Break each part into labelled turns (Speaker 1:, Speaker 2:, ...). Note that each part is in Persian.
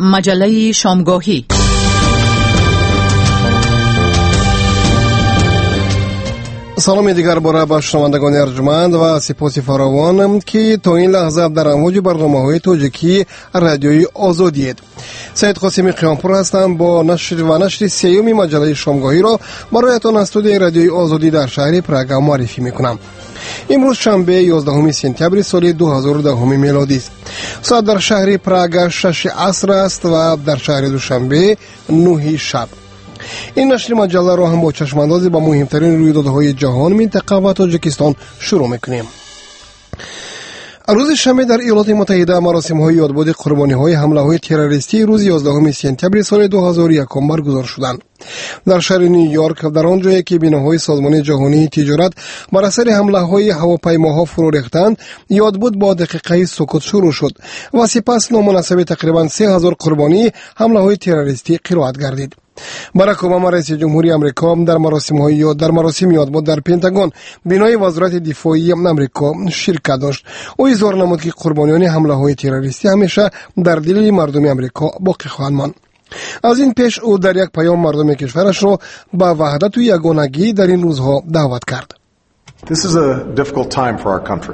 Speaker 1: مجله شامگاهی.
Speaker 2: سلام دیگر باره با شنوندگان ارجمند و سپاس فراوان که تا این لحظه در امواج برنامه‌های تاجیکی رادیوی آزادی. سید قاسمی قیامپور هستم با نشر سیوم مجله شامگاهی را برایتان از استودیوی رادیوی آزادی در شهر پراگ معرفی میکنم. امروز شنبه 11 سپتامبر سال 2010 میلادی است. ساعت در شهر پراگ 6 عصر است و در شهر دوشنبه 9 شب. این نشر مجله را هم با چشماندازی به مهمترین رویدادهای جهان، منطقه و تاجیکستان شروع میکنیم. روز شنبه در ایالات متحده مراسم‌های یادبود قربانی‌های حمله‌های تروریستی روز 11 سپتامبر سال 2001 برگزار شدند. در شهر نیویورک، در آنجایی که بناهای سازمان جهانی تجارت بر اثر حمله‌های هواپیماها فرو ریختند، یادبود با دقیقه سکوت شروع شد و سپس نامناسب تقریباً 3000 قربانی حمله‌های تروریستی قرائت گردید. باراک اوباما رئیس جمهوری آمریکا در مراسم یادبود در پنتاگون بنای وزارت دفاعی آمریکا شرکت داشت. او اظهار نمود که قربانیان حمله‌های تروریستی همیشه در دل مردم آمریکا باقی خواهند ماند. از این پیش او در یک پیام مردم کشورش را به وحدت و یگانگی در این روزها دعوت کرد.
Speaker 3: This is a difficult time for our country.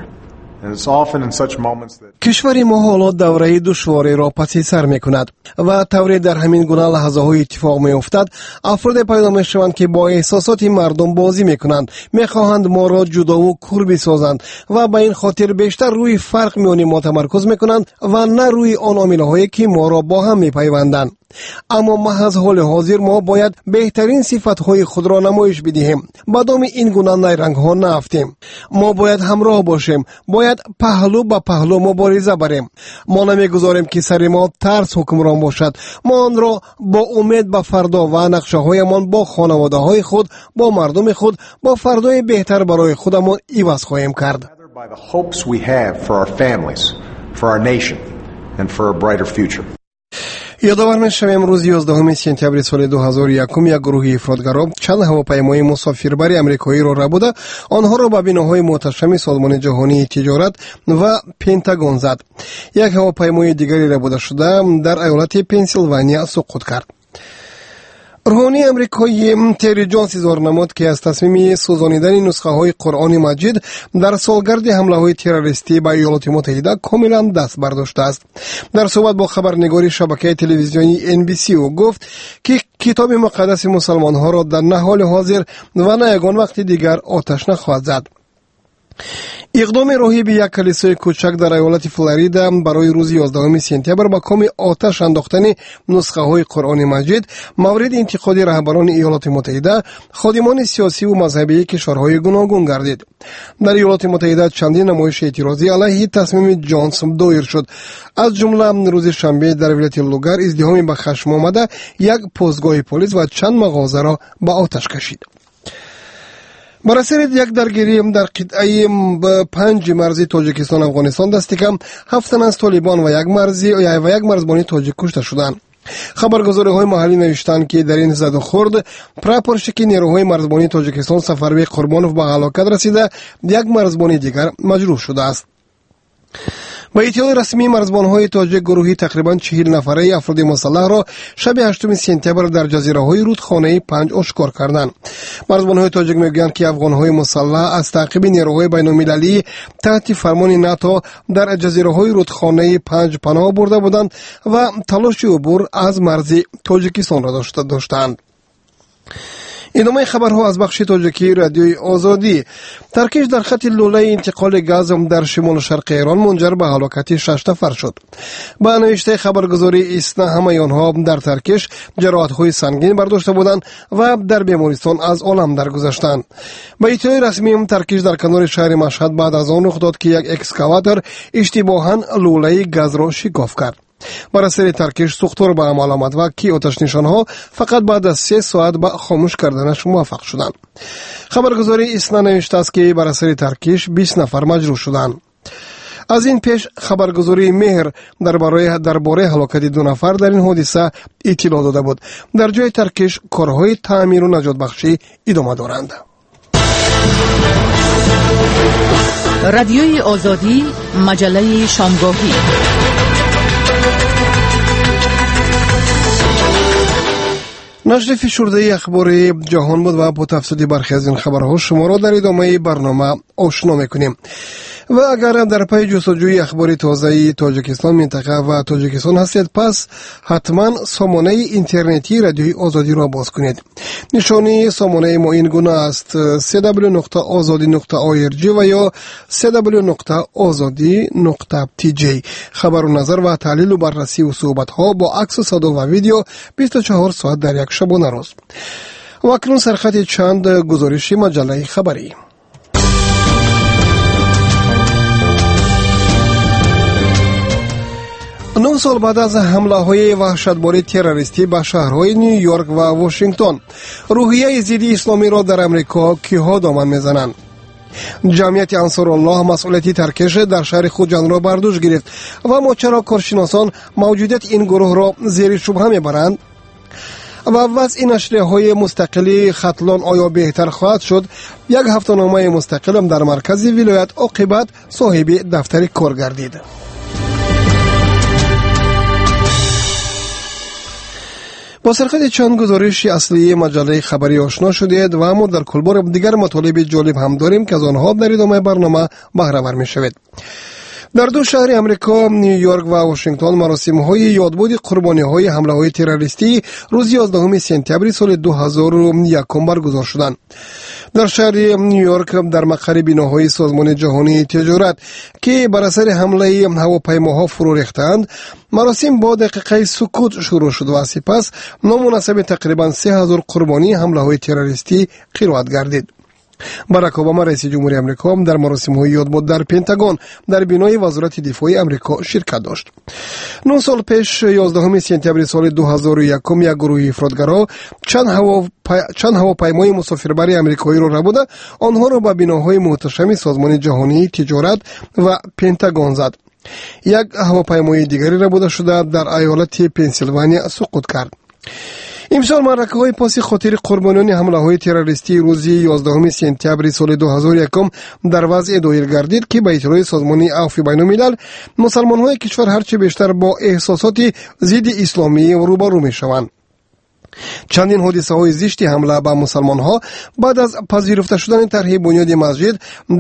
Speaker 2: کشور ما حالا دوره دشواری را پس سر می کند و طوری در همین گونه لحظه های اتفاق می افتد. افراد پیدا می شوند که با احساسات مردم بازی می کنند، می خواهند ما را جدا و کور بسازند و به این خاطر بیشتر روی فرق میان ما تمرکز می کنند و نه روی آن عامل هایی که ما را با هم می پیوندند. اما محض حال حاضر ما باید بهترین صفتهای خود را نمایش بدهیم، به دام این گونه نیرنگ ها نافتیم. ما باید همراه باشیم، باید پهلو به پهلو مبارزه بریم. ما نمیگذاریم که سر ما ترس حکمران باشد. ما آن را با امید به فردا و نقشه هایمان با خانواده های خود، با مردم خود، با فردای بهتر برای خودمان عوض خواهیم کرد. یادآور می‌شویم امروز 11 سپتامبر سال 2001 یک گروه افرادگرا چند هواپیمای مسافربری آمریکایی را ربوده آنها را به بناهای محتشم سازمان جهانی تجارت و پنتاگون زد. یک هواپیمای دیگری ربوده شده در ایالت پنسیلوانیا سقوط کرد. روحانی امریکایی تری جونز اظهار نمود که از تصمیم سوزانیدن نسخه های قرآن مجید در سالگرد حمله های تروریستی به ایالات متحده کاملا دست برداشته است. در صحبت با خبرنگار شبکه تلویزیونی NBC او گفت که کتاب مقدس مسلمان ها را در نه حال حاضر و نه یگان وقت دیگر آتش نخواهد زد. اقدام راهب یک کلیسای کوچک در ایالت فلوریدا برای روز 11 سپتامبر با کام آتش انداختن نسخه های قرآن مجید مورد انتقاد رهبران ایالات متحده، خادمان سیاسی و مذهبی کشورهای گوناگون گردید. در ایالات متحده چندین نمایش اعتراضی علیه تصمیم جونز دایر شد. از جمله روز شنبه در ولایت لوگر ازدحام به خشم آمده یک پستگاه پلیس و چند مغازه را به آتش کشید. بر اثر یک درگیری در قطعه 5 مرزی تاجیکستان افغانستان دست کم 7 تن از طالبان و یک مرزبانی تاجیک کشته شدند. خبرگزاری‌های محلی نوشتند که در این زد و خورد پرپرشکی نیروهای مرزبانی تاجیکستان سفروی قربانوف به هلاکت رسیده، یک مرزبانی دیگر مجروح شده است. به اطلاع رسمی مرزبان‌های تاجیک گروهی تقریباً 40 نفره افراد مسلح را شب 8 سپتامبر در جزیره‌های رودخانه 5 آشکار کردند. مرزبان‌های تاجیک میگویند که افغان‌های مسلح از تعقیب نیروهای بین‌المللی تحت فرمان ناتو در جزیره‌های رودخانه 5 پناه برده بودند و تلاش عبور از مرز تاجیکستان را داشتند. ادامه خبرها از بخش تاجیکی رادیوی آزادی. ترکش در خط لوله انتقال گاز در شمال شرق ایران منجر به هلاکت 6 نفر شد. با نوشته خبرگزاری اسنا همه آنها در ترکش جراحت‌های سنگین برداشته بودند و در بیمارستان از عالم درگذشتند. با اطلاع رسمی ترکش در کنار شهر مشهد بعد از آن رخ داد که یک اکسکاواتور اشتباهاً لوله گاز را شکاف کرد. بر اثر ترکش سوختار به عمل آمد و کی آتش نشانها فقط بعد از 3 ساعت به خاموش کردنش موفق شدند. خبرگزاری اسنا نوشته است که بر اثر ترکش 20 نفر مجروح شدند. از این پیش خبرگزاری مهر درباره هلاکت 2 نفر در این حادثه اطلاع داده بود. در جای ترکش کارهای تعمیر و نجات بخشی ادامه دارند.
Speaker 1: رادیوی آزادی، مجله شامگاهی.
Speaker 2: نشر فشرده اخبار جهان بود و با تفصیل برخی از این خبرها شما را در ادامه برنامه آشنا میکنیم. و اگر در پی جستجوی اخبار تازه تاجیکستان منطقه و تاجیکستان هستید، پس حتما سامانه اینترنتی رادیوی آزادی را باز کنید. نشانی سامانه ما این گونه است: www.azadi.org و یا www.azadi.tj. خبر و نظر و تحلیل و بررسی و صحبت ها با عکس و صدا و ویدیو 24 ساعت در یک شبانه روز. و اکنون سرخط چند گزارش مجله خبری. 9 سال بعد از حمله های وحشتبار تروریستی به شهرهای نیویورک و واشنگتن، روحیه ضد اسلامی را در امریکا کیها دامن میزنند؟ جمعیت انصارالله مسئولیتی ترکش در شهر خوجند را بر دوش گرفت و ما چرا کارشناسان موجودیت این گروه را زیر شبهه میبرند؟ و وضع نشریه‌های مستقلی ختلان آیا بهتر خواهد شد؟ یک هفته‌نامه مستقل در مرکز ولایت عاقبت صاحب دفتر کار گردید. با سرخط چند گزارش اصلی مجله خبری آشنا شدید و اما در کلبار دیگر مطالب جالب هم داریم که از آنها در ادامه برنامه بهره ور می‌شوید. در دو شهر امریکا نیویورک و واشنگتن مراسم‌های یادبود قربانی‌های حمله‌های تروریستی روز 11 سپتامبر سال 2001 برگزار شدند. در شهر نیویورک در مقر بناهای سازمان جهانی تجارت که بر اثر حمله هواپیماها فرو ریختند، مراسم با دقیقه سکوت شروع شد و سپس نامناسب تقریبا 3000 قربانی حمله‌های تروریستی قرائت گردید. باراک اوباما رئیس جمهوری آمریکا در مراسم‌های یادبود در پنتاگون در بنای وزارت دفاع آمریکا شرکت داشت. 9 سال پیش 11 سپتامبر سال 2001 یک گروه افراطگرا چند هواپیمای مسافربری آمریکایی را ربوده آنها را به بناهای محتشم سازمان جهانی تجارت و پنتاگون زد. یک هواپیمای دیگری ربوده شده در ایالت پنسیلوانیا سقوط کرد. امسال معرکه‌های پاس خاطر قربانیان حمله‌های تروریستی روز 11 سپتامبر سال 2001 در وضع دایر گردید که به اطلاع سازمان عفو بین‌الملل مسلمان‌های کشور هرچه بیشتر با احساسات ضد اسلامی روبرو می‌شوند. چندین حادثه‌های زشت حمله به مسلمان‌ها بعد از پذیرفته شدن طرح بنیاد مسجد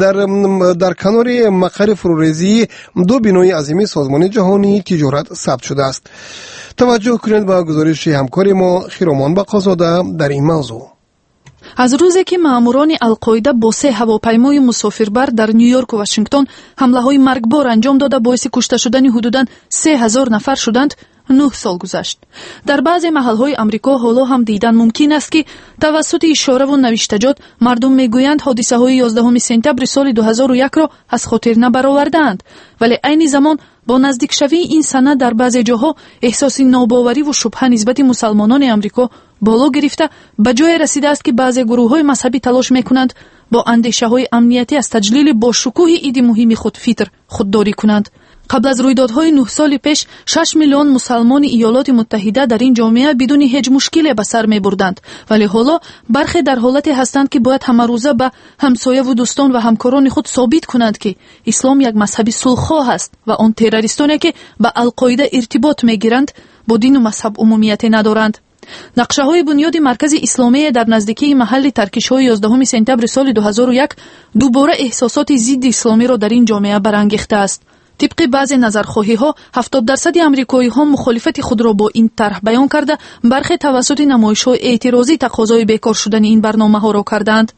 Speaker 2: در کنار مقر فروریزی دو بنای عظیم سازمان جهانی تجارت ثبت شده است. توجه کنید به گزارش همکار ما خیرامان بقازاده در این موضوع.
Speaker 4: از روزی که ماموران القاعده با 3 هواپیمای مسافربر در نیویورک و واشنگتن حمله‌های مرگبار انجام داده باعث کشته شدن حدوداً 3000 نفر شدند، 9 سال گذشت. در بعضی محل‌های آمریکا حالا هم دیدن ممکن است که توسط اشاره و نوشتجات مردم میگویند حادثه‌های 11 سپتامبر سال 2001 را از خاطر نبرآوردند، ولی عین زمان با نزدیک شوی این سنه در بعضی جاها احساس ناباوری و شبهه نسبت مسلمانان آمریکا بالا گرفته به جای رسیده است که بعضی گروه‌های مذهبی تلاش می‌کنند با اندیشه‌های امنیتی از تجلیل با شکوه عید مهم خودداری کنند. قبل از رویدادهای 9 سال پیش 6 میلیون مسلمان ایالات متحده در این جامعه بدون هیچ مشکلی به سر می‌بردند، ولی حالا برخی در حالتی هستند که باید همه روزه به همسایه و دوستان و همکاران خود ثابت کنند که اسلام یک مذهب صلح‌خواه است و آن تروریستانی که به القاعده ارتباط می‌گیرند با دین و مذهب عمومیت ندارند. نقشه‌های بنیاد مرکز اسلامی در نزدیکی محل ترکش‌های 11 سپتامبر سال 2001 دوباره احساسات ضد اسلامی را در این جامعه برانگیخته است. طبق بعضی نظرخواهی‌ها 70% آمریکایی‌ها مخالفت خود را با این طرح بیان کرده، برخی توسط نمایش‌های اعتراضی تقاضای بیکار شدن این برنامه‌ها را کردند.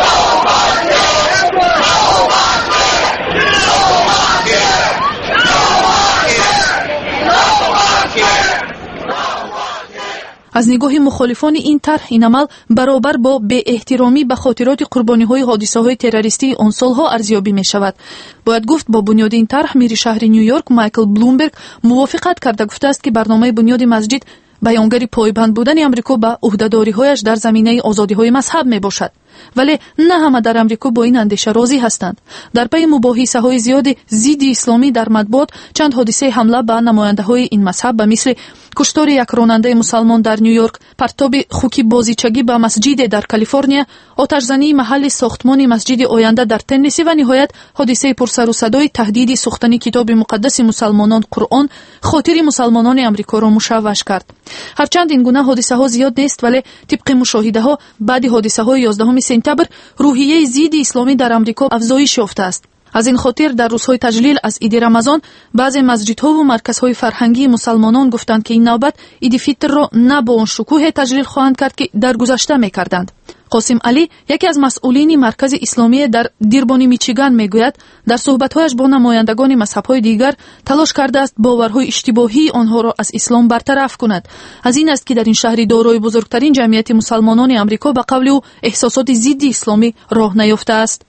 Speaker 4: از نگاه مخالفان این طرح این عمل برابر با بی احترامی به خاطرات قربانی‌های حادثه‌های تروریستی آن سال‌ها ارزیابی می‌شود. باید گفت با بنیاد این طرح میر شهر نیویورک مایکل بلومبرگ موافقت کرده گفته است که برنامه بنیاد مسجد بیانگر پایبند بودن آمریکا به عهده‌داری‌هایش در زمینه آزادی‌های مذهب میباشد. ولی نه همه در امریکا با این اندیشه راضی هستند. در پی مباحثه‌های زیاد ضد اسلامی در مطبوعات چند حادثه حمله به نماینده‌های این مذهب به مثل کشتار یک راننده مسلمان در نیویورک، پرتاب خوکی بازیچگی به مسجد در کالیفرنیا، آتش‌زنی محل ساختمان مسجد آینده در تنسی و نهایت حادثه پرسر و صدای تهدید سوختن کتاب مقدس مسلمانان قرآن خاطر مسلمانان امریکا را مشوش کرد. هرچند این گونه حادثه ها زیاد نیست، ولی طبق مشاهده ها بعد حادثه های 11 سپتامبر روحیه ضد اسلامی در امریکا افزایش یافته است. از این خاطر در روزهای تجلیل از عید رمضان بعضی مسجدها و مرکزهای فرهنگی مسلمانان گفتند که این نوبت عید فطر را نه با آن شکوه تجلیل خواهند کرد که در گذشته می‌کردند. قاسم علی یکی از مسئولین مرکز اسلامی در دیربان میچیگان میگوید در صحبت‌هایش با نمایندگان مذهب‌های دیگر تلاش کرده است باورهای اشتباهی آنها را از اسلام برطرف کند. از این است که در این شهر دارای بزرگترین جمعیت مسلمانان امریکا به قول او احساسات ضد اسلامی راه نیافته است.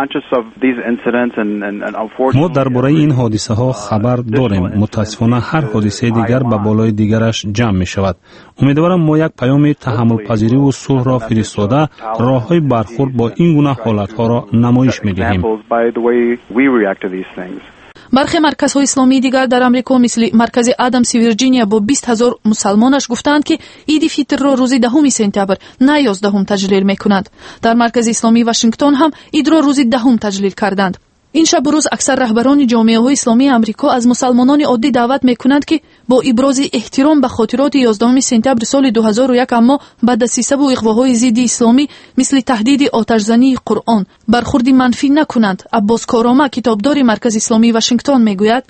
Speaker 5: ما درباره این حادثه ها خبر داریم. متاسفانه هر حادثه دیگر به بالای دیگرش جمع می شود. امیدوارم ما یک پیام تحمل پذیری و صلح را فرستاده راه‌های برخورد با این گونه حالت‌ها را نمایش می‌دهیم.
Speaker 4: برخی مرکزهای اسلامی دیگر در امریکا مثل مرکز آدامس ویرجینیا با 20,000 مسلمانش گفتند که عید فطر را روز 10 سپتامبر نه 11 تجلیل می‌کنند. در مرکز اسلامی واشنگتن هم عید را روز 10 تجلیل کردند. این شب روز اکثر رهبران جامعه‌های اسلامی امریکا از مسلمانان عادی دعوت می‌کنند که با ابراز احترام به خاطرات 11 سپتامبر سال 2001 اما با دسیسه و اغواهای ضد اسلامی مثل تهدید آتش‌زنی قرآن برخورد منفی نکنند. عباس کاراما کتابدار مرکز اسلامی واشنگتن میگوید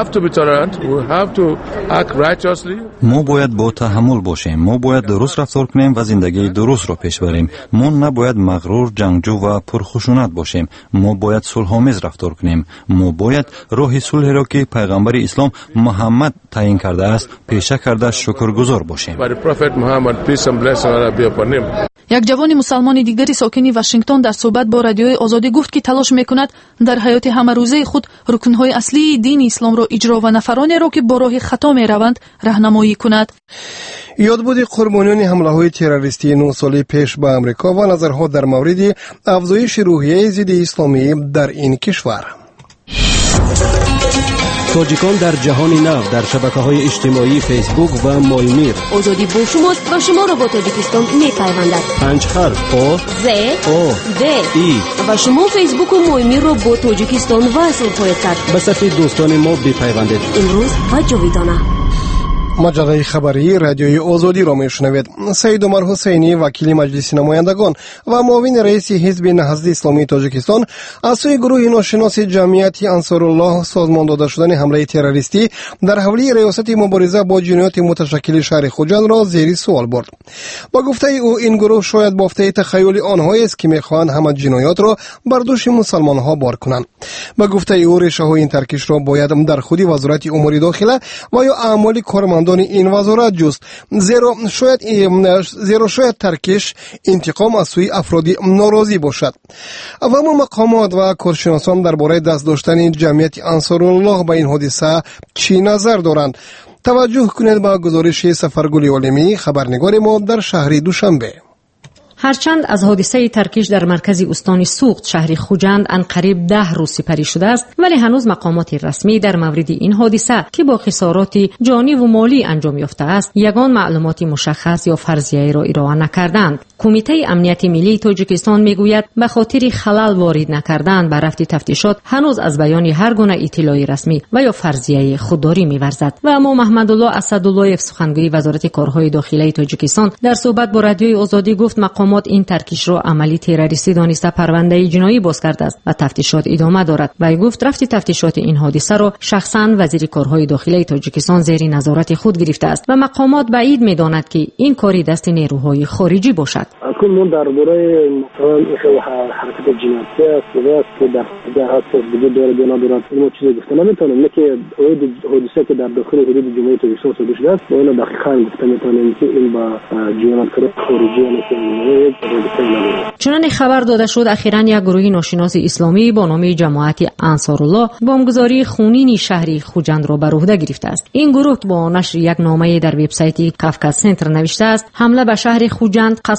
Speaker 6: ما باید با تحمل باشیم. ما باید درست رفتار کنیم و زندگی درست را پیش بریم. ما نباید مغرور، جنگجو و پرخشونت باشیم. ما باید صلح‌آمیز رفتار کنیم. ما باید راه صلح را که پیغمبر اسلام محمد تعیین کرده است پیشه کرده شکرگزار باشیم.
Speaker 4: یک جوان مسلمان دیگری ساکن واشنگتن در صحبت با رادیوی آزادی گفت که تلاش میکند در حیات همه روزه خود رکنهای اصلی دین اسلام را اجرا و نفرانی را که با راه خطا میروند راهنمایی کند.
Speaker 2: یادبود قربانیان حمله‌های تروریستی 9 سال پیش به امریکا و نظرها در مورد افزایش روحیه ضد اسلامی در این کشور.
Speaker 7: تاجیکان در جهان نو در شبکه‌های اجتماعی فیسبوک و مایمیر.
Speaker 8: آزادی با شماست و شما را با تاجیکستان می‌پیوندد.
Speaker 7: 5 حرف او
Speaker 8: ز
Speaker 7: او
Speaker 8: د
Speaker 7: ای
Speaker 8: و شما فیسبوک و مایمیر را با تاجیکستان وصل خواهید کرد.
Speaker 7: به صف دوستان ما بپیوندید.
Speaker 8: امروز و جاویدانه.
Speaker 2: مجله خبری رادیوی آزادی را میشنوید. سید عمر حسینی وکیل مجلس نمایندگان و معاون رئیس حزب نهضت اسلامی تاجیکستان از سوی گروه ناشناس جمعیت انصارالله سازمان داده شدن حمله تروریستی در حوزه ریاست مبارزه با جنایات متشکل شهر خوجند را زیر سوال برد. با گفته او این گروه شاید بافته تخیل آنهایی است که میخواهند همه جنایات را بر دوش مسلمان ها بار کنند. با گفته او ریشه های این ترکش را باید در خود وزارت امور داخله و یا اعمال کارمندان این وزارت جست، زیرا شاید ترکش انتقام از سوی افراد ناراضی باشد. اما مقامات و کارشناسان درباره دست داشتن جمعیت انصارالله به این حادثه چی نظر دارند؟ توجه کنید به گزارش سفرگل عالمی خبرنگار ما در شهر دوشنبه.
Speaker 9: هرچند از حادثه ترکیش در مرکز استان سوخت شهر خوجند انقریب 10 روز سپری شده است، ولی هنوز مقامات رسمی در مورد این حادثه که با خسارات جانی و مالی انجام یافته است یگان معلوماتی مشخص یا فرضیه‌ای را ارائه نکردند. کمیته امنیت ملی تاجیکستان میگوید به خاطر خلل وارد نکردن به رفت تفتیشات هنوز از بیان هر گونه اطلاع رسمی و یا فرضیه خودداری می‌ورزد. و اما محمدالله اسدالله‌یف سخنگوی وزارت کارهای داخلی تاجیکستان در صحبت با رادیوی آزادی گفت مقامات این ترکیش را عملی تروریستی دانسته پرونده جنایی باز کرده است و تفتیشات ادامه دارد. و گفت رفت تفتیشات این حادثه را شخصا وزیر کارهای داخلی تاجیکستان زیر نظارت خود گرفته است و مقامات بعید می‌دانند که این کاری دست نیروهای خارجی باشد.
Speaker 10: اکنون درباره حرکت جنایتی است که در جهات دیگه دارد این چیزی گفته نمیتونم، نه که حادثه که در داخل حدود جمهوری تاجیکستان صادر شده است باید دقیقاً گفته میتونم که این با جنایتکاران خارجی نیست.
Speaker 9: چنان خبر داده شد اخیراً یک گروه ناشناس اسلامی با نام جماعت انصارالله بمبگذاری خونین شهری خوجند را بر عهده گرفته است. این گروه با نشر یک نامه در وبسایت کافکاس سنتر نوشته است حمله به شهر خوجند قصاص بر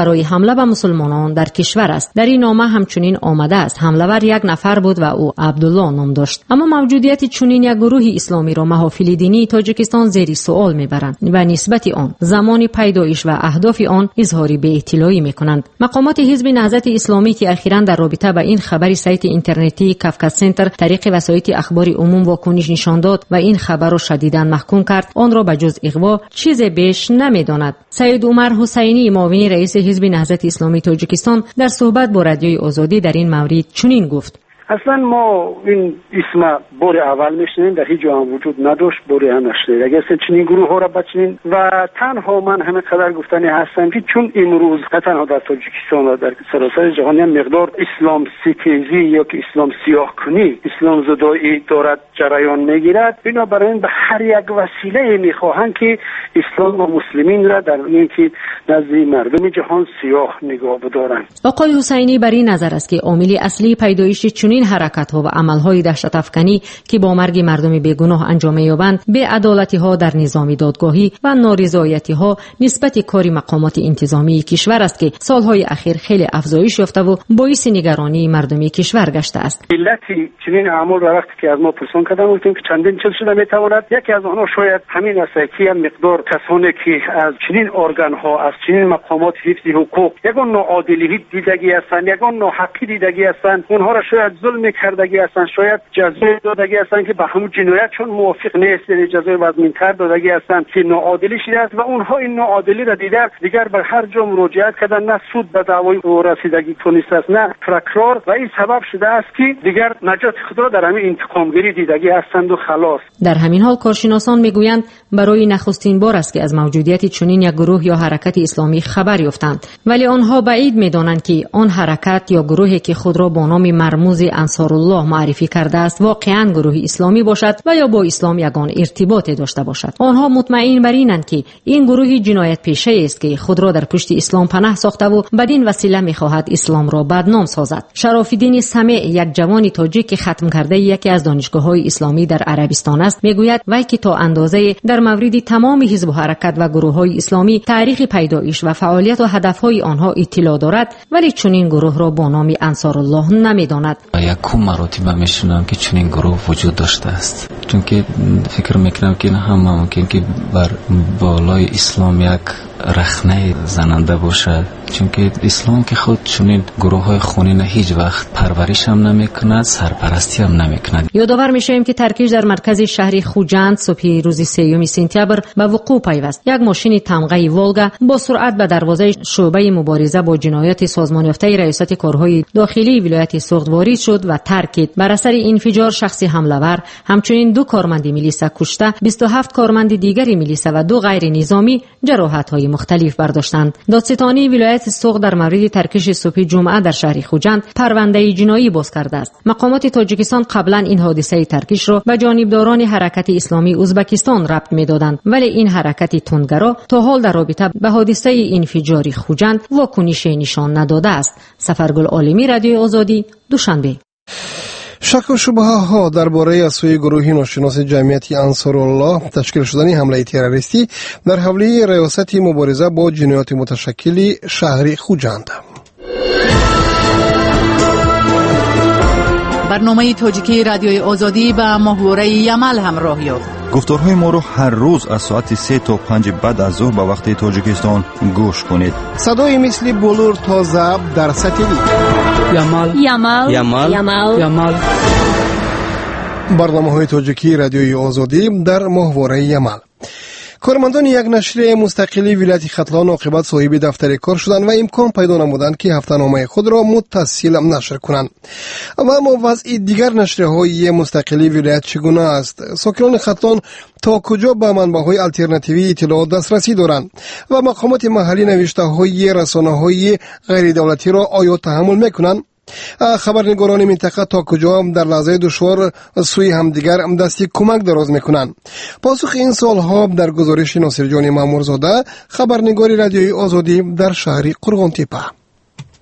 Speaker 9: برای حمله به مسلمانان در کشور است. در این نامه همچنین آمده است حمله‌ور یک نفر بود و او عبدالله نام داشت. اما موجودیت چنین یک گروه اسلامی را محافل دینی تاجیکستان زیر سوال میبرند و نسبت آن، زمان پیدایش و اهداف آن اظهار بی اطلاعی میکنند. مقامات حزب نهضت اسلامی که اخیراً در رابطه با این خبر سایت اینترنتی کافکاس سنتر طریق وسایط اخبار عموم واکنش نشان داد و این خبر را شدیداً محکوم کرد، آن را به جز اغوا چیز بیش نمیداند. سید عمر حسینی معاون رئیس حزب نهضت اسلامی تاجیکستان در صحبت با رادیوی آزادی در این مورد چنین گفت:
Speaker 10: اصلا ما این اسم بار اول میشنیم، در هیچ جا هم وجود نداشت، باری هم نشنید. اگر چنین گروه ها را بچنین و تنها من همه قدر گفتنی هستم که چون امروز تنها در تاجیکستان و در سراسر جهان هم مقدار اسلام ستیزی یا که اسلام سیاه کنی، اسلام زدایی دارد جریان میگیرد، بنابراین به هر یک وسیله میخواهند که اسلام و مسلمین را در اینکه نزد مردم جهان سیاه نگاه بدارند.
Speaker 9: آقای حسینی بر این نظر است که عامل اصلی پیدایش چنین حرکت‌ها و عمل‌های دهشت افکنی که با مرگ مردم بیگناه انجام می‌یابند، بی‌عدالتی‌ها در نظام دادگاهی و نارضایتی‌ها نسبت کار مقامات انتظامی کشور است که سال‌های اخیر خیلی افزایش یافته و باعث نگرانی مردم کشور گشته است.
Speaker 10: علتی چنین اعمال وقتی که از ما پرسان کردن گفتیم که چندین چیز شده می‌تواند. یکی از آنها شاید همین است که مقدار کسانی که از چنین ارگان‌ها، از چنین مقامات حفظ حقوق یگان ناعادلی دیدگی هستند، یگان ناحقی دیدگی هستند، اونها را شاید ظلم کردگی هستند، شاید جزای دادگی هستند که به همون جنایت چون موافق نیست، یعنی جزای وزن‌تر دادگی هستند که ناعادلی شده است و اونها این ناعادلی را دیگر به هر جا مراجعت کردن، نه سود به دعوای رسیدگی تونسته است نه تکرار، و این سبب شده است که دیگر نجات خود را در همین انتقامگیری دیدگی هستند و خلاص.
Speaker 9: در همین حال کارشناسان میگویند برای نخستین بار است که از موجودیت چنین یک گروه یا حرکت اسلامی خبر یافتند، ولی آنها بعید می‌دانند که آن حرکت یا گروهی که خود را با نام مرموز انصارالله معرفی کرده است واقعاً گروه اسلامی باشد و یا با اسلام یگان ارتباطی داشته باشد. آنها مطمئن بر اینند که این گروه جنایت پیشه است که خود را در پشت اسلام پناه ساخته و بدین وسیله می‌خواهد اسلام را بدنام سازد. شرف الدین سمع، یک جوان تاجیک که ختم کرده یکی از دانشگاه‌های اسلامی در عربستان است، میگوید وی که تا اندازه در مورد تمام حزب و حرکت و گروه‌های اسلامی تاریخ پیدایش و فعالیت و هدف‌های آنها اطلاع دارد، ولی چنین گروه را با نام انصارالله نمی‌داند.
Speaker 11: یک مراتب میشنم که چنین گروه وجود داشته است، چون که فکر میکنم که هم ممکن که بر بالای اسلام یک رخنه زننده باشد، چون که اسلام که خود چنین گروه‌های خونین هیچ وقت پرورش هم نمیکند، سرپرستی هم نمیکند.
Speaker 9: یادآور میشیم که ترکیش در مرکز شهر خوجند صبح روز 3 سپتامبر به وقوع پیوست. یک ماشین تمغه والگا با سرعت به دروازه شعبه مبارزه با جنایات سازمان یافته ریاست کارهای داخلی ولایت سوخت وارد شد و ترکید. بر اثر انفجار شخص حمله‌ور همچنین 2 کارمند میلیسا کشته، 27 کارمند دیگری میلیسا و 2 غیر نظامی جراحت‌های مختلف برداشتند. دادستانی ولایت سوخت در مورد ترکش صبح جمعه در شهر خوجند پرونده جنایی باز کرده است. مقامات تاجیکستان قبلا این حادثه ترکش را به جانبداران حرکت اسلامی ازبکستان ربط می‌دادند، ولی این حرکت تندگرا تا حال در رابطه به حادثه انفجار خوجند واکنش نشان نداده است. سفرگل عالمی، رادیو آزادی، دوشنبه.
Speaker 2: شک و شبهه ها درباره از سوی گروه ناشناس جمعیت انصارالله تشکیل شدن حمله تروریستی در حوزه ریاست مبارزه با جنایات متشکل شهر خوجند.
Speaker 1: برنامه تاجیکی رادیوی آزادی با محور یمل همراه یافت.
Speaker 6: گفتارهای ما رو هر روز از ساعت 3 تا 5 بعد از ظهر به وقت تاجیکستان گوش کنید.
Speaker 2: صدای مثل بلور تا ضبط در ساتلیت.
Speaker 8: یمل.
Speaker 2: برنامه‌های تاجیکی رادیوی آزادی در محور یمل. کارمندان یک نشریه مستقلی ولایت ختلان عاقبت صاحب دفتر کار شدند و امکان پیدا نمودند که هفته‌نامه خود را متصل نشر کنند. اما وضع دیگر نشریه‌های مستقلی ولایت چگونه است؟ ساکنان ختلان تا کجا به منبع‌های الترناتیوی اطلاعات دسترسی دارند و مقامات محلی نوشته‌های رسانه‌های غیر دولتی را آیا تحمل می‌کنند؟ خبرنگاران منطقه تا کجا در لحظه دشوار سوی همدیگر دستی کمک دراز میکنند؟ پاسخ این سوالها در گزارش ناصر جان مامورزاده، خبرنگار رادیوی آزادی در شهر قرغانتیپه.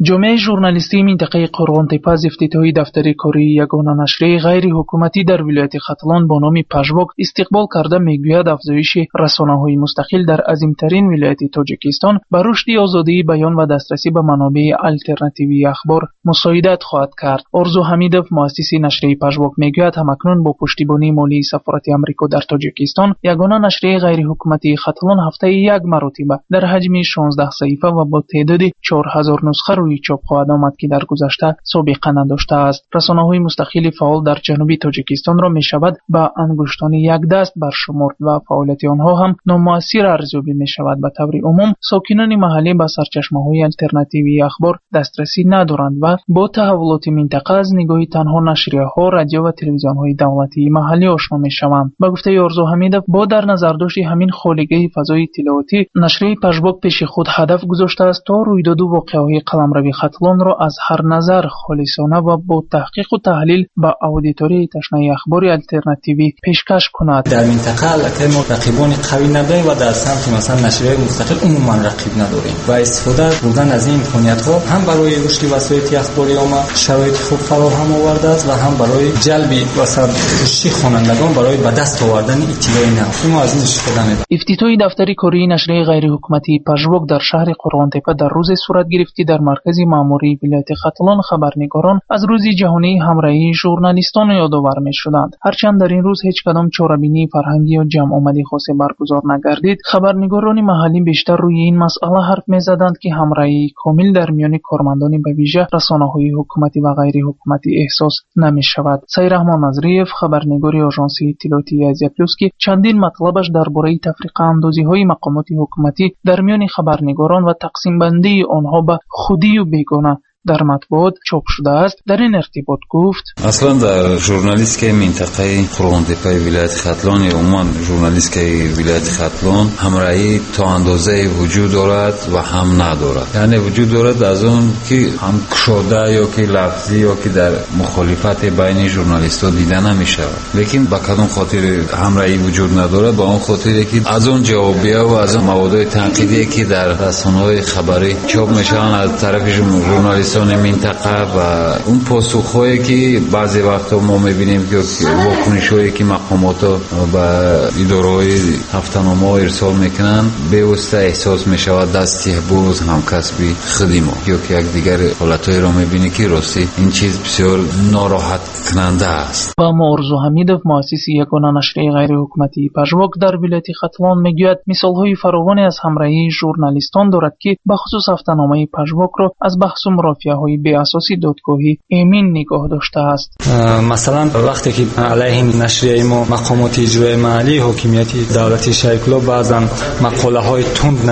Speaker 12: جامعه ژورنالیستی منطقه قرغن‌تپه از افتتاحی دفتر کاری یگانه نشریه غیر حکومتی در ولایت ختلان با نام پژواک استقبال کرده میگوید افزایش رسانه‌های مستقل در عظیم‌ترین ولایت تاجیکستان به رشد آزادی بیان و دسترسی به منابع آلترناتیوی اخبار مساعدت خواهد کرد. آرزو حمیدوف مؤسس نشریه پژواک میگوید همکنون با پشتیبانی مالی سفارت آمریکا در تاجیکستان یگانه نشریه غیر حکومتی ختلان هفته یک مرتبه در حجم 16 صحیفه و با تعداد 4000 نسخه روی چاپ خواهد آمد که در گذشته سابقه نداشته است. رسانه‌های مستقل فعال در جنوبی تاجیکستان را می‌شود به انگشتان یک دست برشمرد و فعالیت آنها هم نامؤثر ارزیابی می‌شود. به طور عموم ساکنان محلی به سرچشمه‌های آلترناتیوی اخبار دسترسی ندارند و با تحولات منطقه از نگاه تنها نشریه‌ها، رادیو و تلویزیون‌های دولتی محلی آشنا می‌شوند. به گفته آرزو حمیدوف با در نظر داشت همین خالگی فضای اطلاعاتی نشریه پژواک پیش خود هدف گذاشته است تا رویداد و واقعه‌های قلمرو ختلان را از هر نظر خالصانه و با تحقیق و تحلیل به اودیتوری تشنه اخبار آلترناتیوی پیشکش کند.
Speaker 11: در منطقه البته ما رقیبان قوی نداریم و در سمت مثلا نشریه مستقل عموما رقیب نداریم و استفاده بردن از این امکانیت‌ها هم برای رشد وسایل اخباری ما شرایط خوب فراهم آورده است و هم برای جلب مثلا خوانندگان برای به دست آوردن اطلاع نو ما از این استفاده می‌کنیم.
Speaker 12: افتتاح دفتر کاری نشریه غیر حکومتی پژواک در شهر قرغن‌تپه در روز صورت گرفت که در مرکز مأموری ولایت ختلان خبرنگاران از روز جهانی همراهی ژورنالیستان یادآور می‌شدند. هرچند در این روز هیچ کدام چاره‌بینی فرهنگی یا جمع آمدی خاصی برگزار نگردید، خبرنگاران محلی بیشتر روی این مسئله حرف می‌زدند که همراهی کامل در میان کارمندان به ویژه رسانه‌های حکومتی و غیر حکومتی احساس نمی‌شود. سعیرحمان نظریف خبرنگار آژانس اطلاعاتی آزیا پلوس که چندین مطلبش درباره تفریق اندازی‌های مقامات حکومتی در میان خبرنگاران و تقسیم بندی آنها به خودی و بیگانه در مطبوعات چاپ شده است، در این ارتباط گفت
Speaker 13: اصلا در ژورنالیستیک منطقه قرغن‌تپه ولایت ختلان عموما ژورنالیستیک ولایت ختلان همراهی تا اندازه وجود دارد و هم ندارد. یعنی وجود دارد از اون که هم کشاده یا که لفظی یا که در مخالفت بین ژورنالیست‌ها دیده نمی‌شود، لیکن با کدام خاطر همراهی وجود ندارد؟ با اون خاطری که از اون جوابیه و از اون مواد تنقیدی که در رسانه‌های خبری چاپ میشن از طرف ژورنالیست منطقه و اون پاسخ‌هایی که بعضی وقتا ما می‌بینیم که واکنش‌هایی که مقامات و اداره‌های هفته‌نامه ارسال می‌کنن به واسطه احساس می‌شود دستی بود هم کسبی خدمات یا که یک دیگر حالت‌هایی را می‌بینی که راستی این چیز بسیار ناراحت کننده است.
Speaker 12: با آرزو حمیدوف مؤسس یگانه نشریه غیر حکومتی پژواک در ولایت ختلان میگوید مثال‌های فراوانی از همراهی ژورنالیستان دارد که به خصوص هفته‌نامه پژواک را از بحث های بی اساسی دادگاهی امین نگاه داشته است.
Speaker 11: مثلا وقتی که علیه نشریه ما مقامات اجرایی محلی حاکمیت دولتی شیکلا بعضا مقاله های تند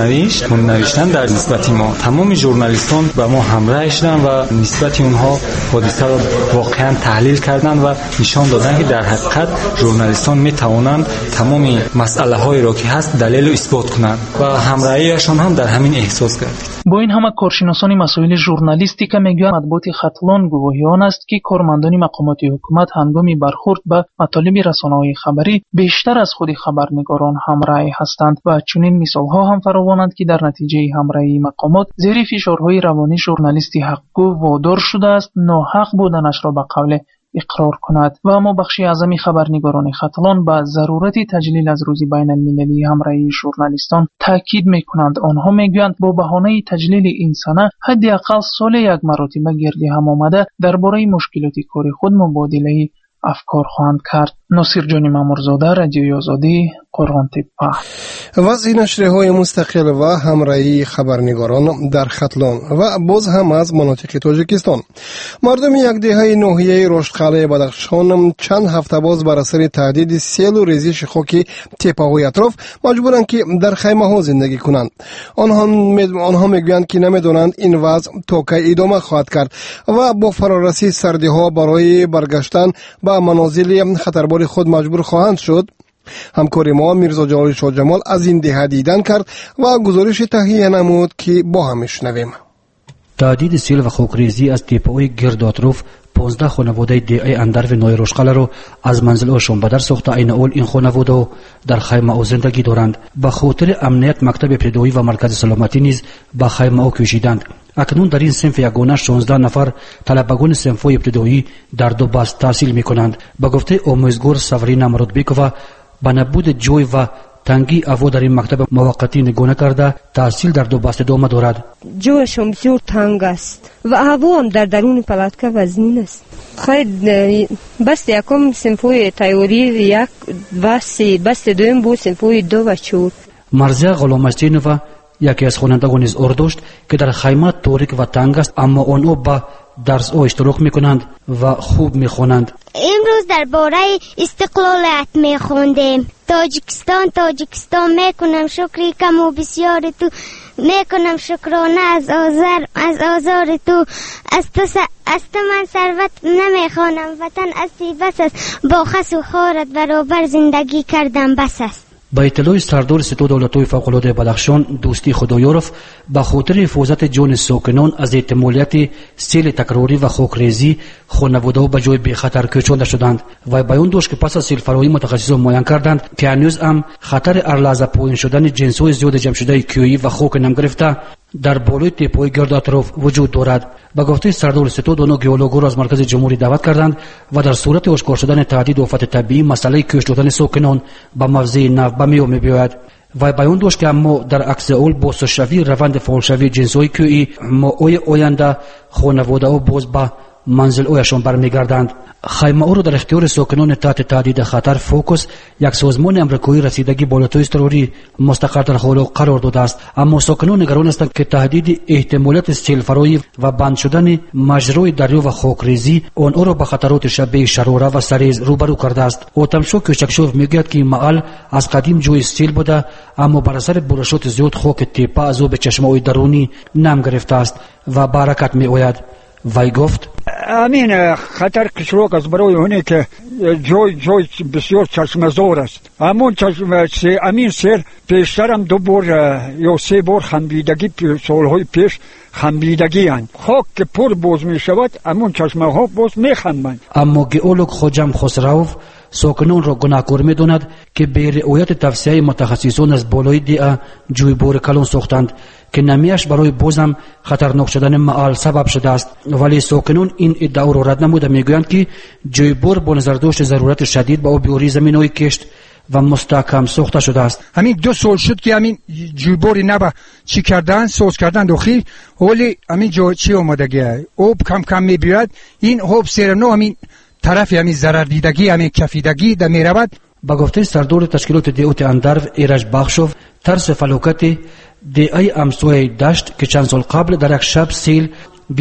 Speaker 11: نوشتن در نسبت ما، تمام ژورنالیستان با ما همراه شدن و نسبت اونها حادثه را واقعا تحلیل کردن و نشان دادن که در حقیقت ژورنالیستان می توانند تمام مسئله هایی را که هست دلیل و اثبات کنند و همراهیشان هم در همین احساس گردید.
Speaker 12: با این همه کارشناسان مسائل ژورنالیستیک میگویند مطبوعات ختلان گواهی آن است که کارمندان مقامات حکومت هنگامی برخورد به مطالب رسانه‌های خبری بیشتر از خود خبرنگاران همراهی هستند و چنین مثال‌ها هم فراوانند که در نتیجه همراهی مقامات زیر فشارهای روانی ژورنالیستی حق‌گو وادار شده است ناحق بودنش را به قول اقرار کند و اما بخشی اعظمی خبرنگاران ختلان به ضرورت تجلیل از روز بین المللی همراهی ژورنالیستان تاکید میکنند. آنها میگویند با بهانه تجلیل این سنه حداقل سال یک مرتبه گردی هم آمده درباره مشکلات کار خود مبادله افکار خواهند کرد. ناصر جان مامورزاده، رادیوی آزادی، قرغن‌تپه.
Speaker 2: وضع نشریه‌های مستقل و همراهی خبرنگاران در ختلان و باز هم از مناطق تاجیکستان. مردم یک دهه ناحیه رشتقلعه بدخشان چند هفته باز بر اثر تهدید سیل و ریزش خاک تپه‌های اطراف مجبورند که در خیمه‌ها زندگی کنند. آنها میگویند که نمیدونند این وضع تا کی ادامه خواهد کرد و با فرارسی سردی‌ها برای برگشتن به منازل خطربار خود مجبور خواهند شد. همکار ما میرزا جلال شاه جمال از این دهه دیدن کرد و گزارش تهیه نمود که با هم میشنویم.
Speaker 14: تهدید سیل و خاکریزی از تپه‌های گرد اطراف 15 خانواده دهه اندرو نوی رشقله را از منزلشان به در ساخته. این اول این خانواده در خیمه او زندگی دارند. به خاطر امنیت مکتب ابتدایی و مرکز سلامتی نیز به خیمه او کوشیدند. اکنون در این صنف یگانه 16 نفر طلبگان صنف‌های ابتدایی در دو بست تحصیل می‌کنند. به گفته آموزگار ساورینا مرودبیکووا، به نبود جای و تنگی هوا در این مکتب موقتی نگونه کرده تحصیل در دو بست ادامه دارد.
Speaker 15: جوشم بسیار تنگ است و هوا هم در درون پلاتکا وزنین است. خیلی بست یکم صنف‌های تئوری یک بست دوم بود صنف‌های 2 و 4.
Speaker 14: مرزیه غلامستینووا یکی از خوانندگان اظهار داشت که در خیمه تاریک و تنگ است، اما آنها با درس او اشتراک میکنند و خوب میخوانند.
Speaker 16: امروز درباره استقلالت میخوندیم. تاجیکستان میکنم شکری کم و بسیار تو، میکنم شکرانه از آزار تو. از تو من ثروت نمیخوانم، وطن اصلی بس است، با خس و خارت برابر زندگی کردم بس است.
Speaker 14: با اطلاع سردار ستو دولت‌های فوق‌العاده بدخشان دوستی خدایارف، به خاطر حفاظت جان ساکنان از احتمالیت سیل تکراری و خاکریزی، خانواده‌ها به جای بی‌خطر کوچانده شدند و بیان داشت که پس از سیل فراری متخصصان معاین کردند که هنوز هم خطر هر لحظه پایین شدن جنس‌های زیاد جمع شده کیویی و خاک نم گرفته در بالای تپه‌های گرد اطراف وجود دارد. به گفته سردار ستو، دو گئولوگ‌ها را از مرکز جمهوری دعوت کردند و در صورت آشکار شدن تهدید آفت طبیعی مسئله کشته شدن ساکنان به موضع نو به میان می‌آید و بیان داشت که اما در عکس اول با سوشوی روند فعالشوی جنس‌های کیویی ماهای آینده خانواده‌ها باز به منزل‌هایشان برمیگردند. خیمه او را در اختیار ساکنان تحت تهدید خطر فوکوس، یک سازمان امریکایی رسیدگی بالاتر اضطراری مستقر در حال قرار داده است، اما ساکنان نگران هستند که تهدید احتمالات سیل فراری و بند شدن مجرای دریا و خاکریزی آنها را به خطرات شبیه شراره و سریز روبرو کرده است. اوتمشو کوچکشوف میگوید که این محل از قدیم جای سیل بوده، اما بر اثر بارشات زیاد خاک تپه از آب چشمه‌های درونی نم گرفته است و به حرکت می‌آید. وی گفت
Speaker 17: امین خطر کشروک از برای اونه که جای بسیار چشمزار است. امین سیر پیشترم 2 بار یا 3 بار خنبیدگی سالهای پیش خنبیدگی هست. خاک که پر باز می شود امون چشمه ها باز می خنبند.
Speaker 14: اما گئولوگ خوجم خسروف ساکنان را گناهکار می داند که به رعایت توصیه متخصصان از بالای دیه جویبار کلان ساختند که نمیش برای بازم خطرناک شدن محل سبب شده است، ولی ساکنان این ادعا را رد نموده میگویند که جویبار با نظر داشت ضرورت شدید به آبیاری زمین‌های کشت و مستحکم ساخته شده است.
Speaker 17: همین 2 سال شد که همین جویباری نبا چی کردن ساز کردن داخل، ولی همین جا چی آمدگی آب کم کم میبیاد، این آب سرنو همین طرف همین ضرر دیدگی همین کفیدگی در میرود.
Speaker 14: با گفته سردار تشکیلات دیوت اندرو ایرج بخشوف، ترس فلاکت دیای امسوی دشت که چند سال قبل در یک شب سیل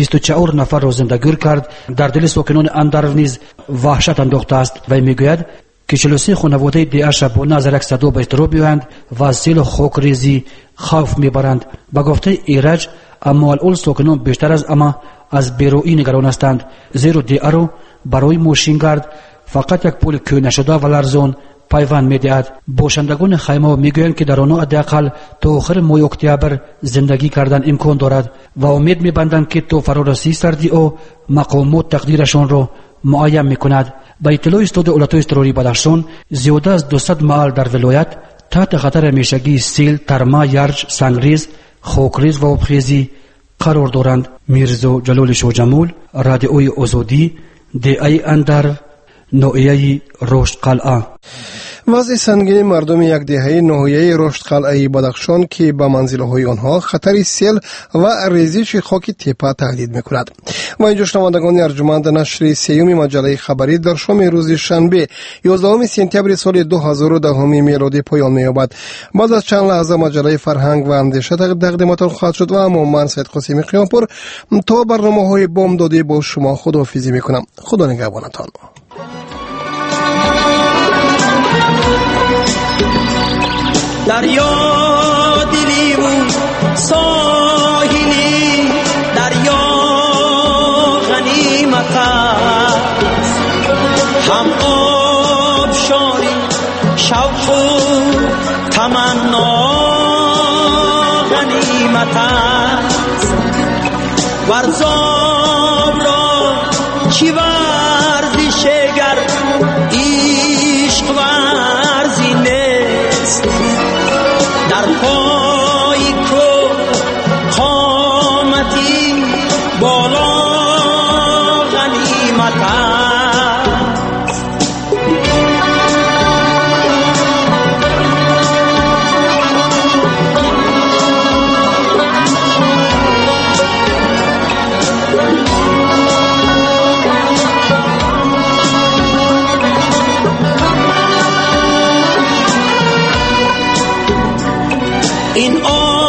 Speaker 14: 24 نفر را زندگی کرد در دل ساکنان اندرو نیز وحشت انداخته است و میگوید که 43 خانواده دیگر شبانه از یک صدا به اضطراب میآیند و از سیل و خاکریزی خوف میبرند. با گفته ایرج، اما الان ساکنان بیشتر از اما از بیرویی نگران هستند، زیرا دیگر را برای ماشینگرد فقط یک پول که نشده و لرزان پیوند می‌دهد. باشندگان خیمه میگویند که در آنها حداقل تا آخر ماه اکتبر زندگی کردن امکان دارد و امید می‌بندند که تا فرارسی سردی او مقامات تقدیرشان را معین می‌کند. با اطلاع استاد اولتای اضطراری بدخشان، زیاده از 200 محل در ولایت تحت خطر همیشگی سیل، ترما، یرج، سنگریز، خاکریز و آبخیزی قرار دارند. میرزا جلال شوجمول، رادیوی آزادی، دیای اندرو، ناحیه رشد قلعه.
Speaker 2: وضع سنگین مردم یک دهه ناحیه رشد قلعه بدخشان که به منزل‌های آنها خطر سیل و ریزش خاک تپه تهدید می‌کند. و اینجا شنوندگان ارجمند نشر سیوم مجله خبری در شام روز شنبه 11 سپتامبر سال 2010 میلادی پایان می‌یابد. بعد از چند لحظه مجله فرهنگ و اندیشه تقدیمتان خواهد شد و اما من سید قاسمی قیامپور تا برنامه‌های بامدادی با شما خداحافظی می‌کنم. خدا نگهبانتان.
Speaker 18: دریا دلی و ساحلی، دریا غنیمت است، هم آبشاری شوق و تمنا غنیمت است. ورزاب را چی ورزشگر عشق ورزی نیست، در پای کو قامتی این